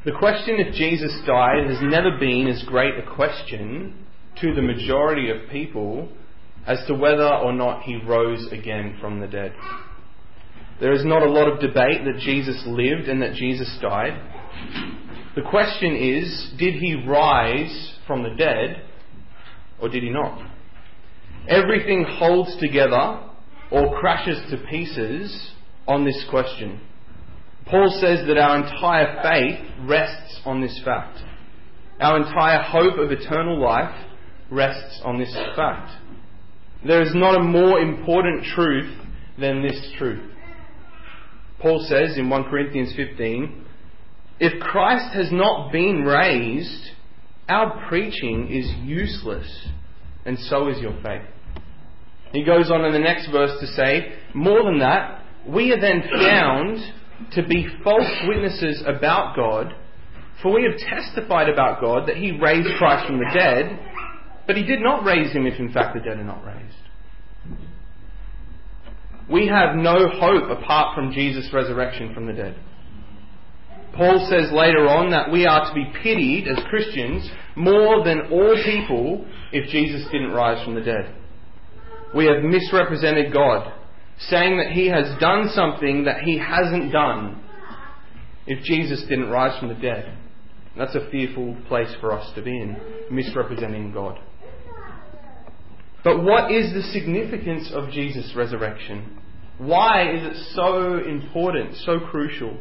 The question if Jesus died has never been as great a question to the majority of people as to whether or not he rose again from the dead. There is not a lot of debate that Jesus lived and that Jesus died. The question is, did he rise from the dead or did he not? Everything holds together or crashes to pieces on this question. Paul says that our entire faith rests on this fact. Our entire hope of eternal life rests on this fact. There is not a more important truth than this truth. Paul says in 1 Corinthians 15, if Christ has not been raised, our preaching is useless, and so is your faith. He goes on in the next verse to say, more than that, we are then found to be false witnesses about God, for we have testified about God that he raised Christ from the dead, but he did not raise him if in fact the dead are not raised. We have no hope apart from Jesus' resurrection from the dead. Paul says later on that we are to be pitied as Christians more than all people if Jesus didn't rise from the dead. We have misrepresented God, saying that he has done something that he hasn't done if Jesus didn't rise from the dead. That's a fearful place for us to be in, misrepresenting God. But what is the significance of Jesus' resurrection? Why is it so important, so crucial?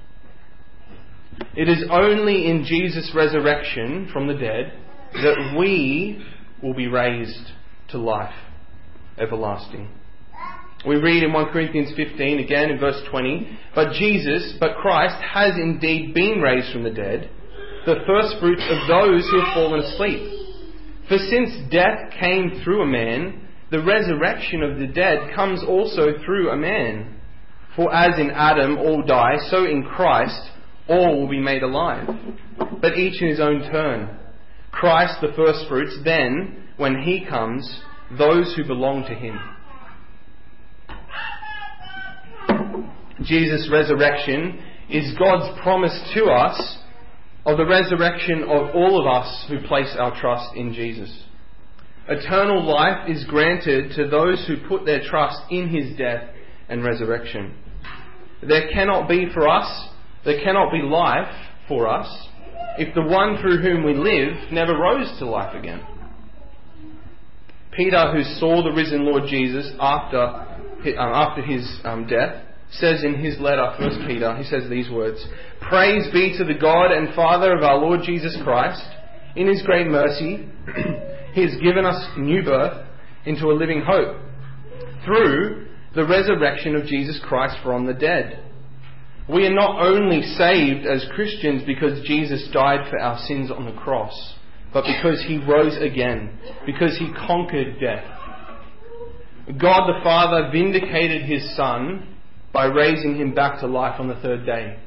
It is only in Jesus' resurrection from the dead that we will be raised to life everlasting. We read in 1 Corinthians 15 again in verse 20, but Christ has indeed been raised from the dead, the firstfruits of those who have fallen asleep. For since death came through a man, the resurrection of the dead comes also through a man. For as in Adam all die, so in Christ all will be made alive, but each in his own turn. Christ the firstfruits, then, when he comes, those who belong to him. Jesus' resurrection is God's promise to us of the resurrection of all of us who place our trust in Jesus. Eternal life is granted to those who put their trust in his death and resurrection. There cannot be life for us if the one through whom we live never rose to life again. Peter, who saw the risen Lord Jesus after his death, says in his letter, 1 Peter, he says these words, praise be to the God and Father of our Lord Jesus Christ. In his great mercy, he has given us new birth into a living hope through the resurrection of Jesus Christ from the dead. We are not only saved as Christians because Jesus died for our sins on the cross, but because he rose again, because he conquered death. God the Father vindicated his Son by raising him back to life on the third day.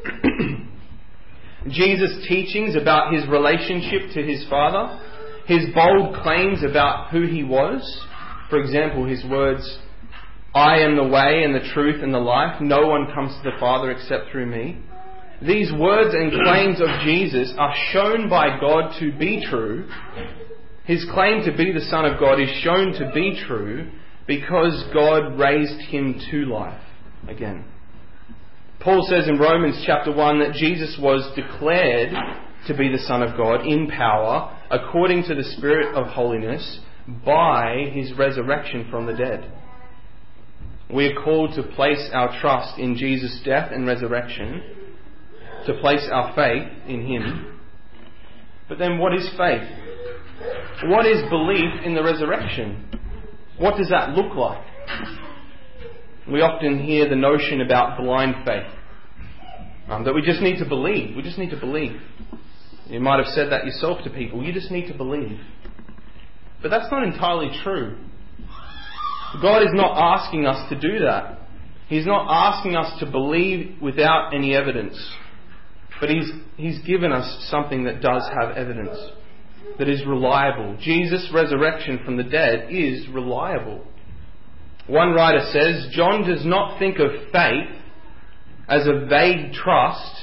Jesus' teachings about his relationship to his Father, his bold claims about who he was, for example, his words, I am the way and the truth and the life, no one comes to the Father except through me. These words and claims of Jesus are shown by God to be true. His claim to be the Son of God is shown to be true because God raised him to life again. Paul says in Romans chapter 1 that Jesus was declared to be the Son of God in power according to the Spirit of holiness by his resurrection from the dead. We are called to place our trust in Jesus' death and resurrection, to place our faith in him. But then what is faith? What is belief in the resurrection? What does that look like? We often hear the notion about blind faith. That we just need to believe. We just need to believe. You might have said that yourself to people. You just need to believe. But that's not entirely true. God is not asking us to do that. He's not asking us to believe without any evidence. But He's given us something that does have evidence, that is reliable. Jesus' resurrection from the dead is reliable. One writer says, John does not think of faith as a vague trust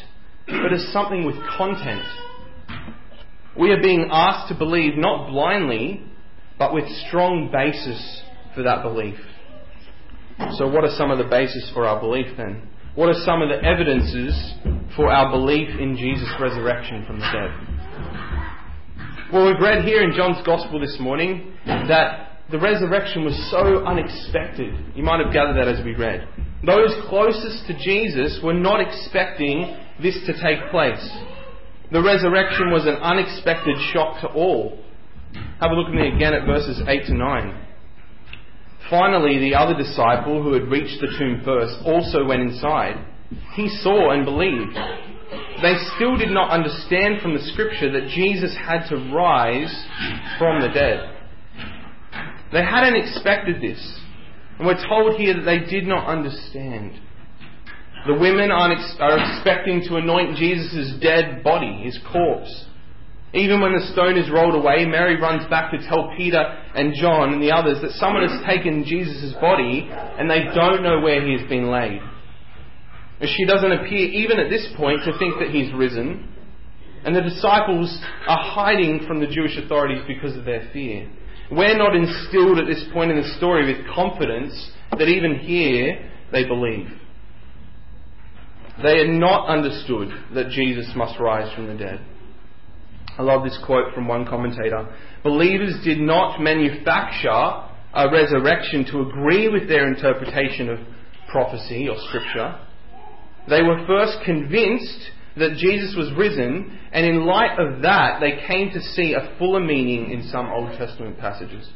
but as something with content. We are being asked to believe not blindly, but with strong basis for that belief. So what are some of the basis for our belief then? What are some of the evidences for our belief in Jesus' resurrection from the dead? Well, we've read here in John's Gospel this morning that the resurrection was so unexpected. You might have gathered that as we read. Those closest to Jesus were not expecting this to take place. The resurrection was an unexpected shock to all. Have a look with me again at verses 8 to 9. Finally, the other disciple who had reached the tomb first also went inside. He saw and believed. They still did not understand from the Scripture that Jesus had to rise from the dead. They hadn't expected this. And we're told here that they did not understand. The women are expecting to anoint Jesus' dead body, his corpse. Even when the stone is rolled away, Mary runs back to tell Peter and John and the others that someone has taken Jesus' body and they don't know where he has been laid. She doesn't appear, even at this point, to think that he's risen. And the disciples are hiding from the Jewish authorities because of their fear. We're not instilled at this point in the story with confidence that even here they believe. They had not understood that Jesus must rise from the dead. I love this quote from one commentator. Believers did not manufacture a resurrection to agree with their interpretation of prophecy or Scripture. They were first convinced that Jesus was risen, and in light of that, they came to see a fuller meaning in some Old Testament passages.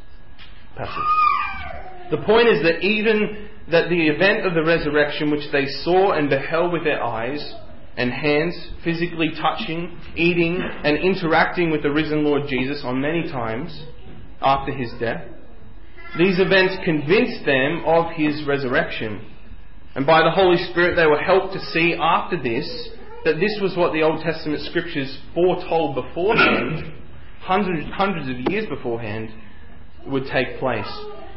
The point is that even that the event of the resurrection, which they saw and beheld with their eyes and hands, physically touching, eating, and interacting with the risen Lord Jesus on many times after his death, these events convinced them of his resurrection. And by the Holy Spirit, they were helped to see after this that this was what the Old Testament Scriptures foretold beforehand, hundreds of years beforehand, would take place.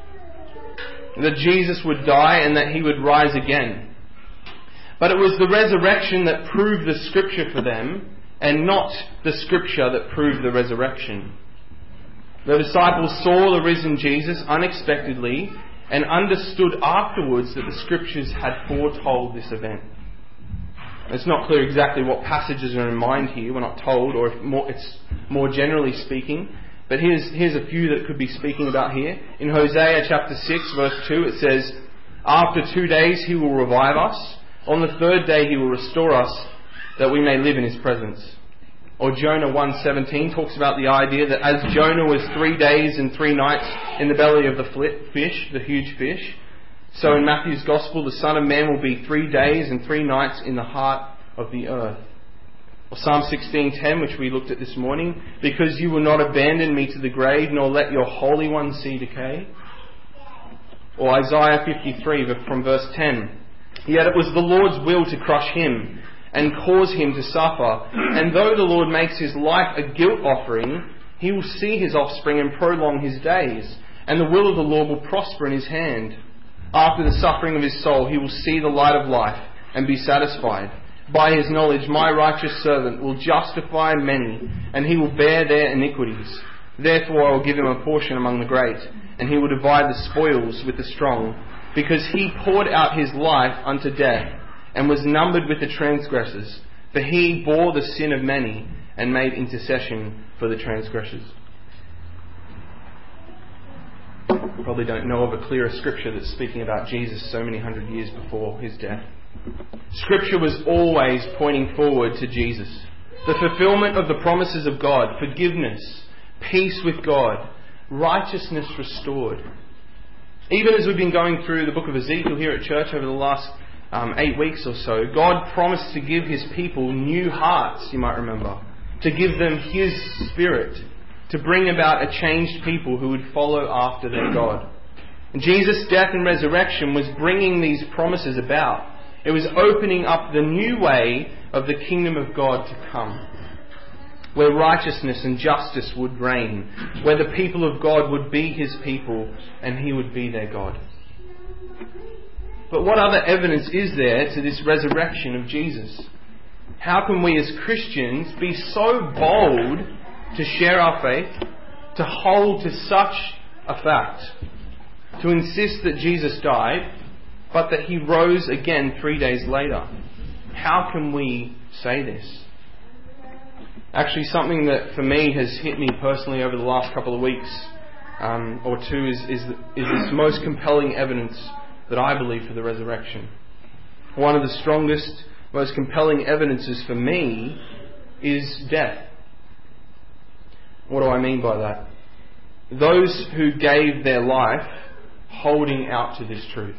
That Jesus would die and that he would rise again. But it was the resurrection that proved the Scripture for them, and not the Scripture that proved the resurrection. The disciples saw the risen Jesus unexpectedly and understood afterwards that the Scriptures had foretold this event. It's not clear exactly what passages are in mind here. We're not told, or if it's more generally speaking. But here's a few that it could be speaking about here. In Hosea chapter 6 verse 2 it says, "After 2 days he will revive us. On the third day he will restore us, that we may live in his presence." Or Jonah 1:17 talks about the idea that as Jonah was 3 days and 3 nights in the belly of the fish, the huge fish, so in Matthew's Gospel the Son of Man will be 3 days and 3 nights in the heart of the earth. Or Psalm 16:10, which we looked at this morning, "Because you will not abandon me to the grave, nor let your Holy One see decay." Or Isaiah 53 from verse 10, "Yet it was the Lord's will to crush him and cause him to suffer. And though the Lord makes his life a guilt offering, he will see his offspring and prolong his days. And the will of the Lord will prosper in his hand. After the suffering of his soul, he will see the light of life and be satisfied. By his knowledge, my righteous servant will justify many, and he will bear their iniquities. Therefore I will give him a portion among the great, and he will divide the spoils with the strong, because he poured out his life unto death, and was numbered with the transgressors. For he bore the sin of many, and made intercession for the transgressors." You probably don't know of a clearer scripture that's speaking about Jesus so many hundred years before his death. Scripture was always pointing forward to Jesus. The fulfillment of the promises of God, forgiveness, peace with God, righteousness restored. Even as we've been going through the book of Ezekiel here at church over the last 8 weeks or so, God promised to give his people new hearts, you might remember, to give them his Spirit, to bring about a changed people who would follow after their God. And Jesus' death and resurrection was bringing these promises about. It was opening up the new way of the kingdom of God to come, where righteousness and justice would reign, where the people of God would be his people and he would be their God. But what other evidence is there to this resurrection of Jesus? How can we as Christians be so bold to share our faith, to hold to such a fact, to insist that Jesus died, but that He rose again 3 days later? How can we say this? Actually, something that for me has hit me personally over the last couple of weeks or two is this most compelling evidence that I believe for the resurrection. One of the strongest, most compelling evidences for me is death. What do I mean by that? Those who gave their life holding out to this truth.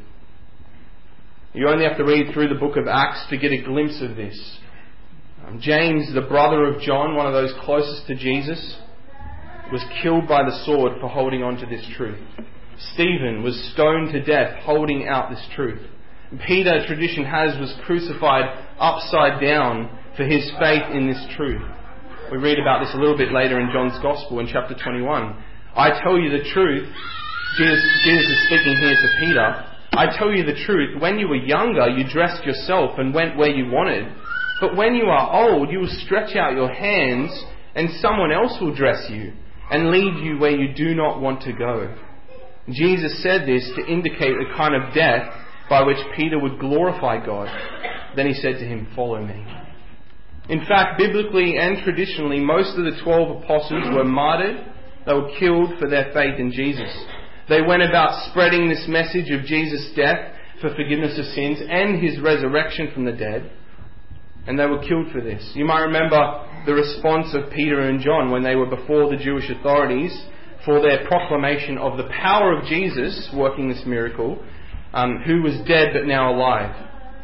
You only have to read through the book of Acts to get a glimpse of this. James, the brother of John, one of those closest to Jesus, was killed by the sword for holding on to this truth. Stephen was stoned to death holding out this truth. Peter, tradition has, was crucified upside down for his faith in this truth. We read about this a little bit later in John's Gospel in chapter 21. I tell you the truth, Jesus is speaking here to Peter, I tell you the truth, when you were younger you dressed yourself and went where you wanted. But when you are old, you will stretch out your hands and someone else will dress you and lead you where you do not want to go. Jesus said this to indicate a kind of death by which Peter would glorify God. Then He said to him, follow me. In fact, biblically and traditionally, most of the 12 apostles were martyred. They were killed for their faith in Jesus. They went about spreading this message of Jesus' death for forgiveness of sins and His resurrection from the dead. And they were killed for this. You might remember the response of Peter and John when they were before the Jewish authorities for their proclamation of the power of Jesus working this miracle, who was dead but now alive.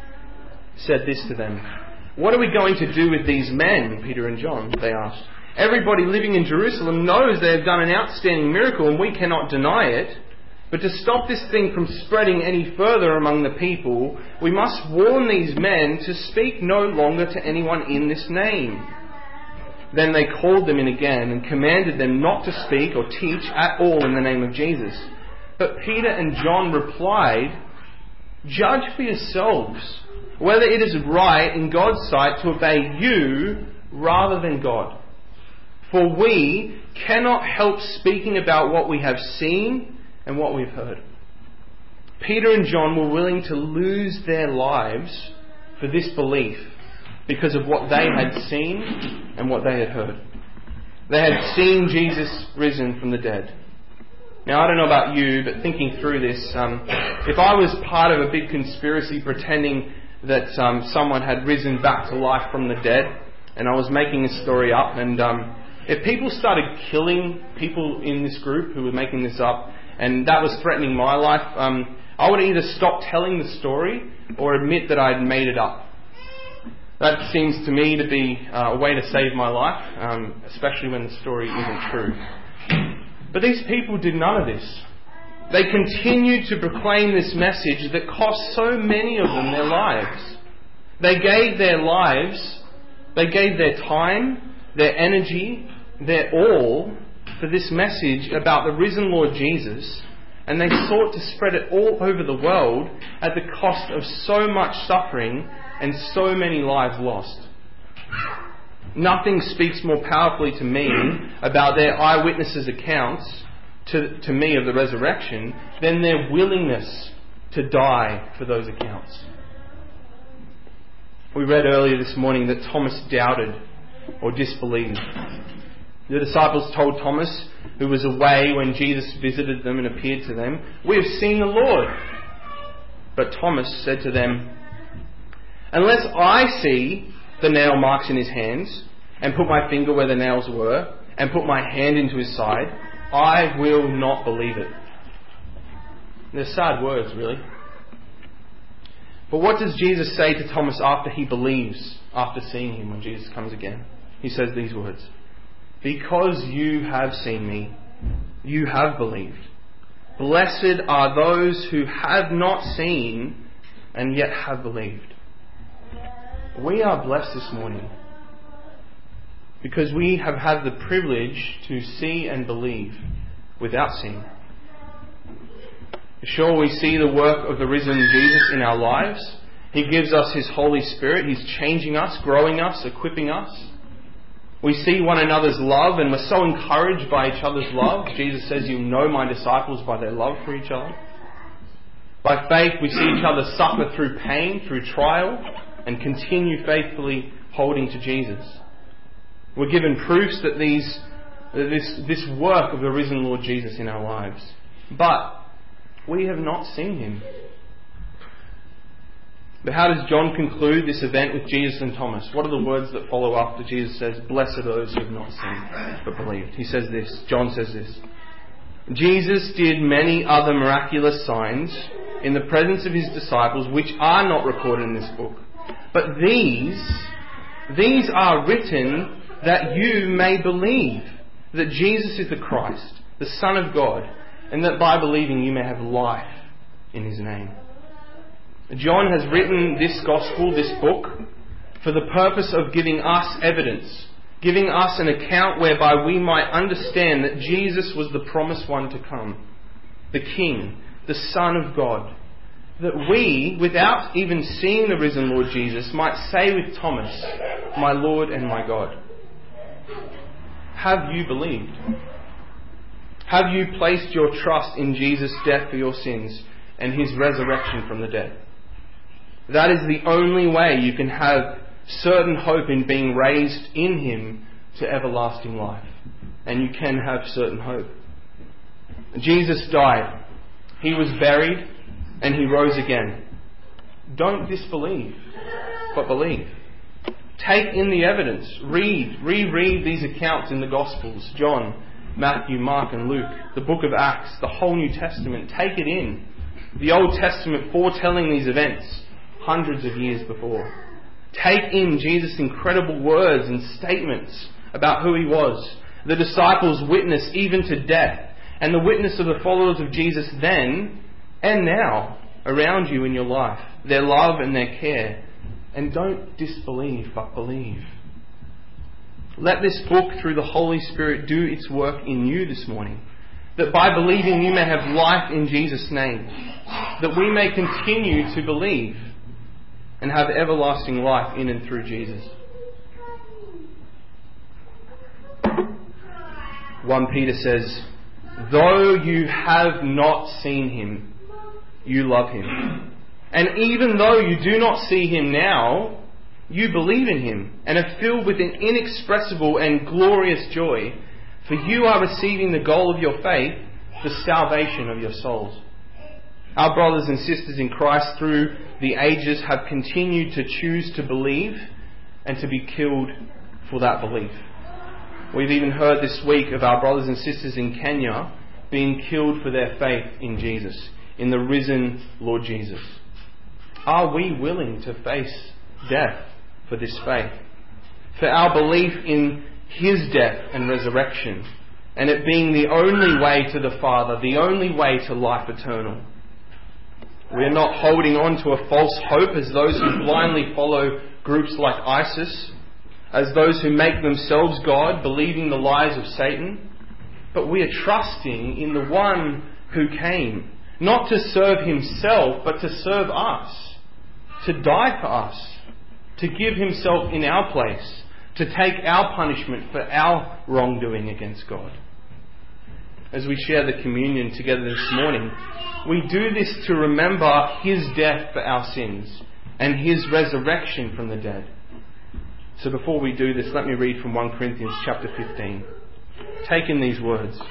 Said this to them, what are we going to do with these men, Peter and John? They asked. Everybody living in Jerusalem knows they have done an outstanding miracle and we cannot deny it. But to stop this thing from spreading any further among the people, we must warn these men to speak no longer to anyone in this name. Then they called them in again and commanded them not to speak or teach at all in the name of Jesus. But Peter and John replied, judge for yourselves whether it is right in God's sight to obey you rather than God. For we cannot help speaking about what we have seen and what we've heard. Peter and John were willing to lose their lives for this belief because of what they had seen and what they had heard. They had seen Jesus risen from the dead. Now, I don't know about you, but thinking through this, if I was part of a big conspiracy pretending that someone had risen back to life from the dead, and I was making a story up, and if people started killing people in this group who were making this up, and that was threatening my life, I would either stop telling the story or admit that I'd made it up. That seems to me to be a way to save my life, especially when the story isn't true. But these people did none of this. They continued to proclaim this message that cost so many of them their lives. They gave their lives, they gave their time, their energy, their all for this message about the risen Lord Jesus, and they sought to spread it all over the world at the cost of so much suffering and so many lives lost. Nothing speaks more powerfully to me about their eyewitnesses' accounts to me of the resurrection than their willingness to die for those accounts. We read earlier this morning that Thomas doubted or disbelieved. The disciples told Thomas, who was away when Jesus visited them and appeared to them, "We have seen the Lord." But Thomas said to them, "Unless I see the nail marks in his hands, and put my finger where the nails were, and put my hand into his side, I will not believe it." They're sad words, really. But what does Jesus say to Thomas after he believes, after seeing him when Jesus comes again? He says these words, "Because you have seen me, you have believed. Blessed are those who have not seen and yet have believed." We are blessed this morning because we have had the privilege to see and believe without seeing. Sure, we see the work of the risen Jesus in our lives, He gives us His Holy Spirit. He's changing us, growing us, equipping us. We see one another's love and we're so encouraged by each other's love. Jesus says, "You'll know my disciples by their love for each other." By faith, we see each other suffer through pain, through trial, and continue faithfully holding to Jesus. We're given proofs that this work of the risen Lord Jesus in our lives. But we have not seen Him. But how does John conclude this event with Jesus and Thomas? What are the words that follow after Jesus says, "Blessed are those who have not seen but believed"? He says this, John says this: "Jesus did many other miraculous signs in the presence of His disciples, which are not recorded in this book. But these are written that you may believe that Jesus is the Christ, the Son of God, and that by believing you may have life in His name." John has written this gospel, this book, for the purpose of giving us evidence, giving us an account whereby we might understand that Jesus was the promised one to come, the King, the Son of God, that we, without even seeing the risen Lord Jesus, might say with Thomas, "My Lord and my God." Have you believed? Have you placed your trust in Jesus' death for your sins and His resurrection from the dead? That is the only way you can have certain hope in being raised in Him to everlasting life. And you can have certain hope. Jesus died. He was buried and He rose again. Don't disbelieve, but believe. Take in the evidence. Reread these accounts in the Gospels. John, Matthew, Mark and Luke. The book of Acts. The whole New Testament. Take it in. The Old Testament foretelling these events hundreds of years before. Take in Jesus' incredible words and statements about who He was. The disciples' witness even to death. And the witness of the followers of Jesus then and now around you in your life. Their love and their care. And don't disbelieve, but believe. Let this book, through the Holy Spirit, do its work in you this morning. That by believing you may have life in Jesus' name. That we may continue to believe and have everlasting life in and through Jesus. 1 Peter says, "Though you have not seen Him, you love Him. And even though you do not see Him now, you believe in Him and are filled with an inexpressible and glorious joy, for you are receiving the goal of your faith, the salvation of your souls." Our brothers and sisters in Christ through the ages have continued to choose to believe and to be killed for that belief. We've even heard this week of our brothers and sisters in Kenya being killed for their faith in Jesus, in the risen Lord Jesus. Are we willing to face death for this faith? For our belief in His death and resurrection, and it being the only way to the Father, the only way to life eternal. We are not holding on to a false hope as those who blindly follow groups like ISIS, as those who make themselves God, believing the lies of Satan. But we are trusting in the one who came, not to serve Himself, but to serve us, to die for us, to give Himself in our place, to take our punishment for our wrongdoing against God. As we share the communion together this morning, we do this to remember His death for our sins and His resurrection from the dead. So before we do this, let me read from 1 Corinthians chapter 15. Take in these words.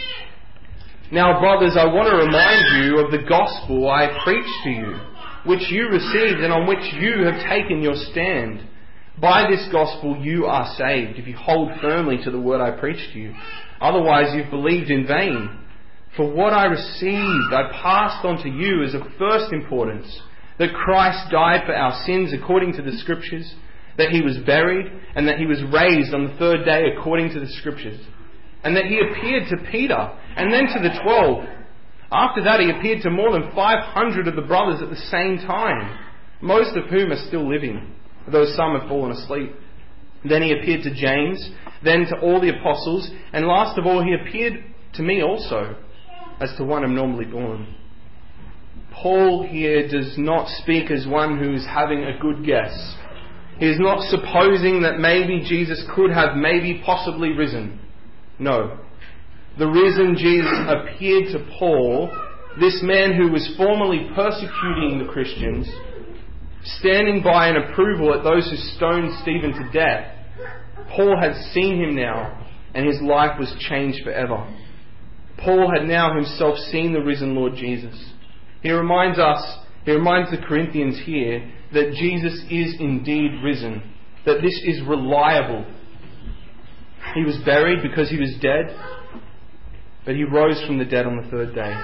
"Now, brothers, I want to remind you of the gospel I preached to you, which you received and on which you have taken your stand. By this gospel you are saved, if you hold firmly to the word I preached to you. Otherwise you've believed in vain. For what I received, I passed on to you as of first importance, that Christ died for our sins according to the Scriptures, that He was buried, and that He was raised on the third day according to the Scriptures, and that He appeared to Peter, and then to the 12. After that He appeared to more than 500 of the brothers at the same time, most of whom are still living, though some have fallen asleep. Then He appeared to James, then to all the apostles, and last of all He appeared to me also, as to one abnormally born. Paul here does not speak as one who is having a good guess. He is not supposing that maybe Jesus could have maybe possibly risen. No. The risen Jesus appeared to Paul, this man who was formerly persecuting the Christians, standing by in approval at those who stoned Stephen to death. Paul had seen him now, and his life was changed forever. Paul had now himself seen the risen Lord Jesus. He reminds the Corinthians here that Jesus is indeed risen, that this is reliable. He was buried because he was dead, but he rose from the dead on the third day.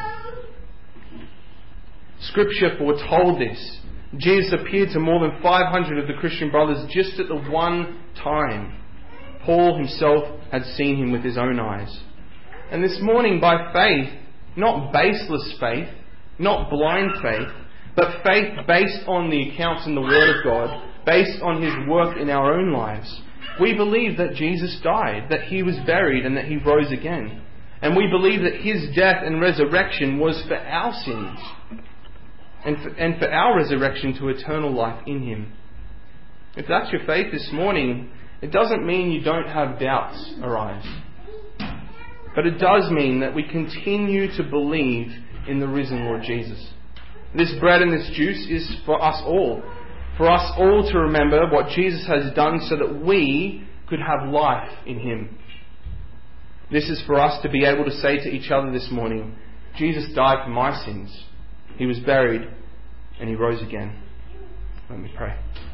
Scripture foretold this. Jesus appeared to more than 500 of the Christian brothers just at the one time. Paul himself had seen him with his own eyes. And this morning, by faith, not baseless faith, not blind faith, but faith based on the accounts in the Word of God, based on His work in our own lives, we believe that Jesus died, that He was buried, and that He rose again. And we believe that His death and resurrection was for our sins, and for our resurrection to eternal life in Him. If that's your faith this morning, it doesn't mean you don't have doubts arise. But it does mean that we continue to believe in the risen Lord Jesus. This bread and this juice is for us all. For us all to remember what Jesus has done so that we could have life in Him. This is for us to be able to say to each other this morning, Jesus died for my sins. He was buried and He rose again. Let me pray.